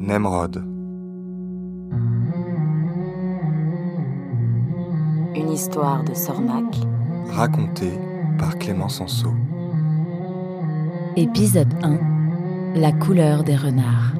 Nemrod. Une histoire de Sornac, Racontée par Clément Sanso. Épisode 1. La couleur des renards.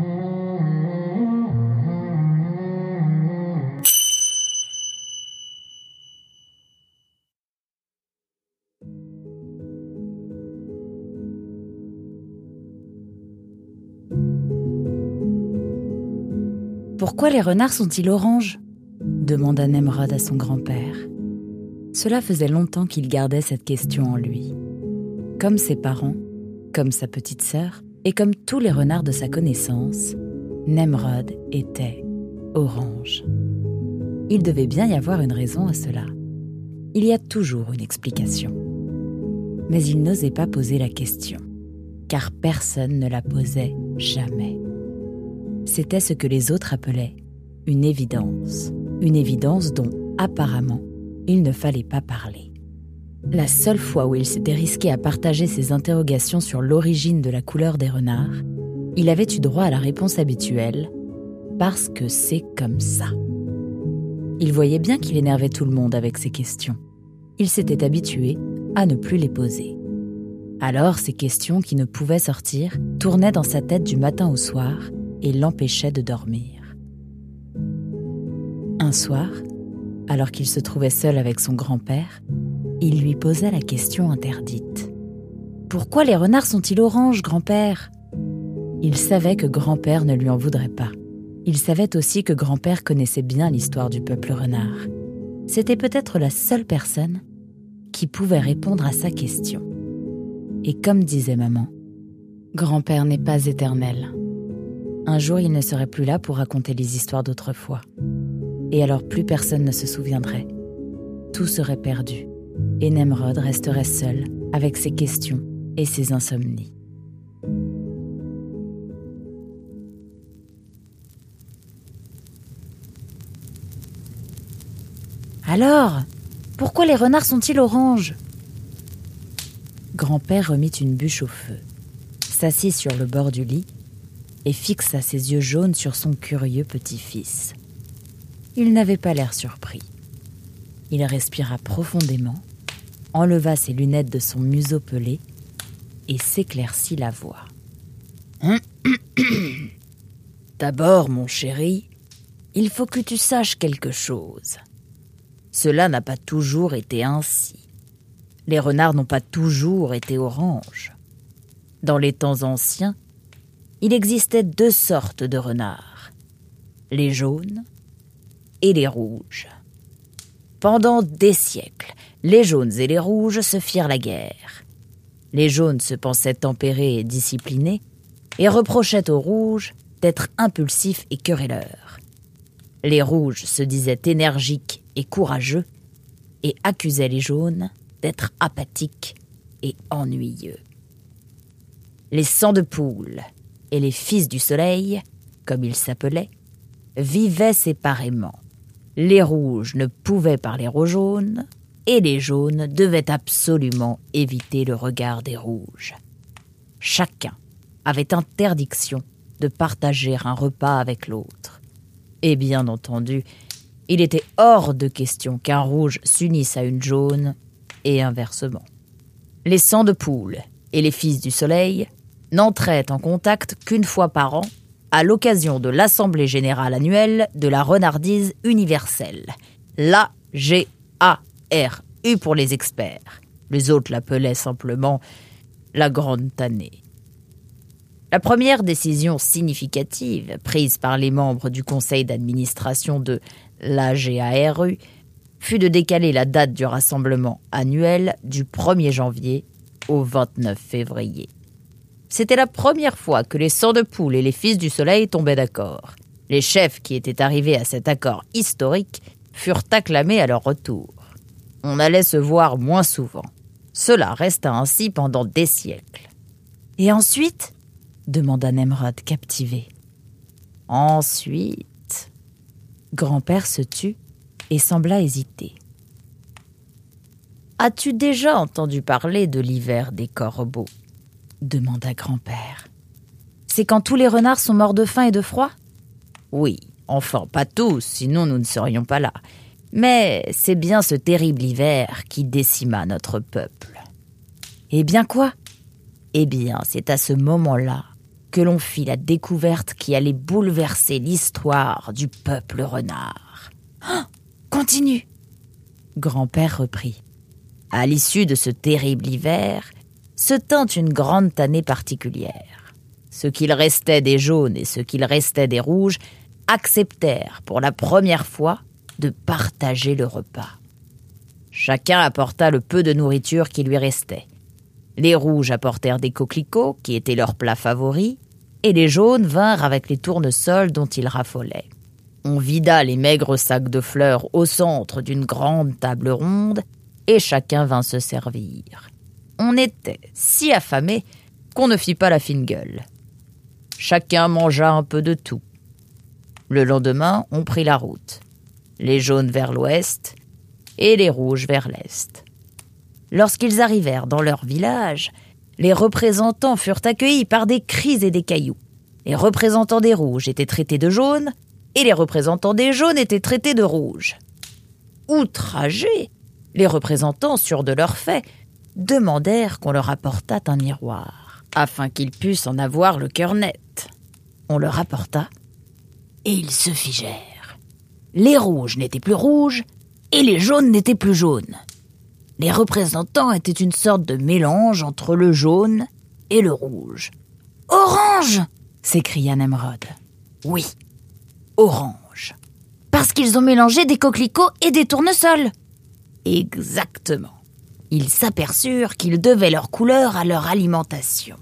Pourquoi les renards sont-ils oranges ? Demanda Nemrod à son grand-père. Cela faisait longtemps qu'il gardait cette question en lui. Comme ses parents, comme sa petite sœur, et comme tous les renards de sa connaissance, Nemrod était orange. Il devait bien y avoir une raison à cela. Il y a toujours une explication. Mais il n'osait pas poser la question, car personne ne la posait jamais. C'était ce que les autres appelaient une évidence dont, apparemment, il ne fallait pas parler. La seule fois où il s'était risqué à partager ses interrogations sur l'origine de la couleur des renards, il avait eu droit à la réponse habituelle « parce que c'est comme ça ». Il voyait bien qu'il énervait tout le monde avec ses questions. Il s'était habitué à ne plus les poser. Alors, ces questions qui ne pouvaient sortir tournaient dans sa tête du matin au soir et l'empêchaient de dormir. Un soir, alors qu'il se trouvait seul avec son grand-père, il lui posa la question interdite. « Pourquoi les renards sont-ils oranges, grand-père » Il savait que grand-père ne lui en voudrait pas. Il savait aussi que grand-père connaissait bien l'histoire du peuple renard. C'était peut-être la seule personne qui pouvait répondre à sa question. Et comme disait maman, grand-père n'est pas éternel. Un jour, il ne serait plus là pour raconter les histoires d'autrefois. Et alors plus personne ne se souviendrait. Tout serait perdu. Et Nemrod resterait seul avec ses questions et ses insomnies. Alors, pourquoi les renards sont-ils oranges ? Grand-père remit une bûche au feu, s'assit sur le bord du lit et fixa ses yeux jaunes sur son curieux petit-fils. Il n'avait pas l'air surpris. Il respira profondément, enleva ses lunettes de son museau pelé et s'éclaircit la voix. « D'abord, mon chéri, il faut que tu saches quelque chose. Cela n'a pas toujours été ainsi. Les renards n'ont pas toujours été oranges. Dans les temps anciens, il existait deux sortes de renards, les jaunes et les rouges. Pendant des siècles, les jaunes et les rouges se firent la guerre. Les jaunes se pensaient tempérés et disciplinés et reprochaient aux rouges d'être impulsifs et querelleurs. Les rouges se disaient énergiques et courageux et accusaient les jaunes d'être apathiques et ennuyeux. Les sangs de poule et les fils du soleil, comme ils s'appelaient, vivaient séparément. Les rouges ne pouvaient parler aux jaunes, et les jaunes devaient absolument éviter le regard des rouges. Chacun avait interdiction de partager un repas avec l'autre. Et bien entendu, il était hors de question qu'un rouge s'unisse à une jaune, et inversement. Les sangs de poule et les fils du soleil n'entraient en contact qu'une fois par an, à l'occasion de l'Assemblée générale annuelle de la renardise universelle, l'AGARU pour les experts. Les autres l'appelaient simplement la Grande Tannée. La première décision significative prise par les membres du conseil d'administration de l'AGARU fut de décaler la date du rassemblement annuel du 1er janvier au 29 février. C'était la première fois que les sangs de poule et les fils du soleil tombaient d'accord. Les chefs qui étaient arrivés à cet accord historique furent acclamés à leur retour. On allait se voir moins souvent. Cela resta ainsi pendant des siècles. « Et ensuite ?» demanda Nemrod captivé. « Ensuite ?» Grand-père se tut et sembla hésiter. « As-tu déjà entendu parler de l'hiver des corbeaux ?» demanda grand-père. « c'est quand tous les renards sont morts de faim et de froid ? Oui, enfin pas tous, sinon nous ne serions pas là. Mais c'est bien ce terrible hiver qui décima notre peuple. Eh bien quoi ? Eh bien, c'est à ce moment-là que l'on fit la découverte qui allait bouleverser l'histoire du peuple renard. Oh, continue ! Grand-père reprit. À l'issue de ce terrible hiver, se tint une grande tannée particulière. Ce qu'il restait des jaunes et ce qu'il restait des rouges acceptèrent pour la première fois de partager le repas. Chacun apporta le peu de nourriture qui lui restait. Les rouges apportèrent des coquelicots, qui étaient leur plat favori, et les jaunes vinrent avec les tournesols dont ils raffolaient. On vida les maigres sacs de fleurs au centre d'une grande table ronde, et chacun vint se servir. On était si affamés qu'on ne fit pas la fine gueule. Chacun mangea un peu de tout. Le lendemain, on prit la route. Les jaunes vers l'ouest et les rouges vers l'est. Lorsqu'ils arrivèrent dans leur village, les représentants furent accueillis par des cris et des cailloux. Les représentants des rouges étaient traités de jaunes et les représentants des jaunes étaient traités de rouges. Outragés, les représentants, sûrs de leur fait, demandèrent qu'on leur apportât un miroir, afin qu'ils pussent en avoir le cœur net. On leur apporta, et ils se figèrent. Les rouges n'étaient plus rouges, et les jaunes n'étaient plus jaunes. Les représentants étaient une sorte de mélange entre le jaune et le rouge. « Orange !» s'écria Nemrod. « Oui, orange. Parce qu'ils ont mélangé des coquelicots et des tournesols. » Exactement. Ils s'aperçurent qu'ils devaient leur couleur à leur alimentation.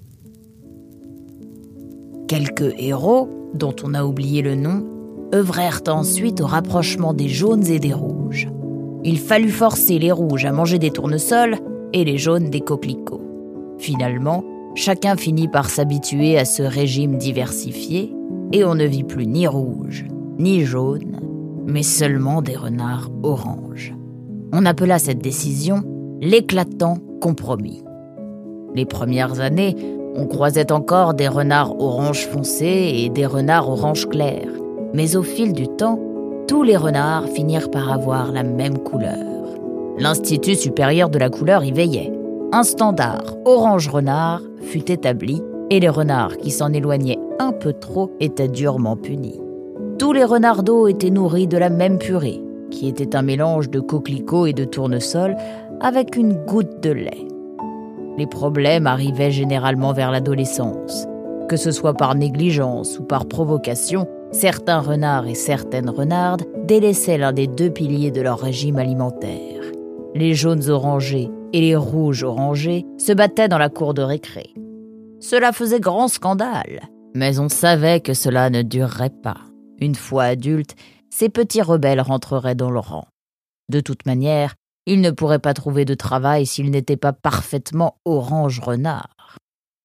Quelques héros, dont on a oublié le nom, œuvrèrent ensuite au rapprochement des jaunes et des rouges. Il fallut forcer les rouges à manger des tournesols et les jaunes des coquelicots. Finalement, chacun finit par s'habituer à ce régime diversifié et on ne vit plus ni rouge, ni jaune, mais seulement des renards oranges. On appela cette décision l'éclatant compromis. Les premières années, on croisait encore des renards orange foncé et des renards orange clair. Mais au fil du temps, tous les renards finirent par avoir la même couleur. L'Institut supérieur de la couleur y veillait. Un standard orange renard fut établi et les renards qui s'en éloignaient un peu trop étaient durement punis. Tous les renards d'eau étaient nourris de la même purée, qui était un mélange de coquelicots et de tournesol avec une goutte de lait. Les problèmes arrivaient généralement vers l'adolescence. Que ce soit par négligence ou par provocation, certains renards et certaines renardes délaissaient l'un des deux piliers de leur régime alimentaire. Les jaunes orangés et les rouges orangés se battaient dans la cour de récré. Cela faisait grand scandale, mais on savait que cela ne durerait pas. Une fois adultes, ces petits rebelles rentreraient dans le rang. De toute manière, ils ne pourraient pas trouver de travail s'ils n'étaient pas parfaitement orange renard.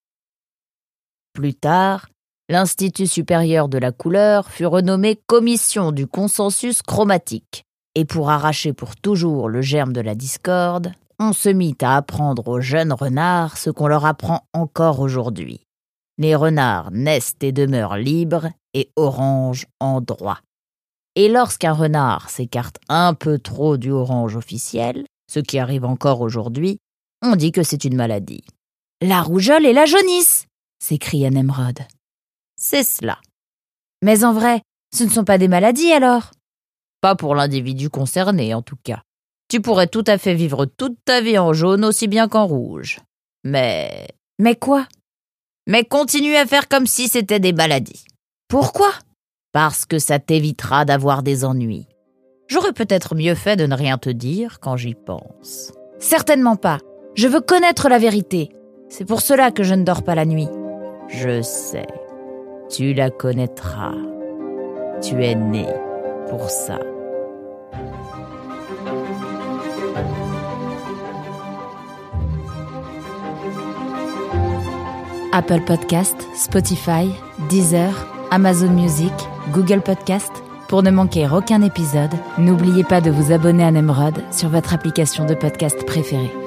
Plus tard, l'Institut supérieur de la couleur fut renommé Commission du consensus chromatique. Et pour arracher pour toujours le germe de la discorde, on se mit à apprendre aux jeunes renards ce qu'on leur apprend encore aujourd'hui. Les renards naissent et demeurent libres et orange en droit. Et lorsqu'un renard s'écarte un peu trop du orange officiel, ce qui arrive encore aujourd'hui, on dit que c'est une maladie. « La rougeole et la jaunisse !» s'écria Nemrod. « C'est cela. Mais en vrai, ce ne sont pas des maladies alors ?» Pas pour l'individu concerné, en tout cas. Tu pourrais tout à fait vivre toute ta vie en jaune aussi bien qu'en rouge. Mais... Mais quoi ? Mais continue à faire comme si c'était des maladies. Pourquoi ? Parce que ça t'évitera d'avoir des ennuis. J'aurais peut-être mieux fait de ne rien te dire quand j'y pense. Certainement pas. Je veux connaître la vérité. C'est pour cela que je ne dors pas la nuit. Je sais. Tu la connaîtras. Tu es né pour ça. Apple Podcast, Spotify, Deezer, Amazon Music, Google Podcast. Pour ne manquer aucun épisode, n'oubliez pas de vous abonner à Nemrod sur votre application de podcast préférée.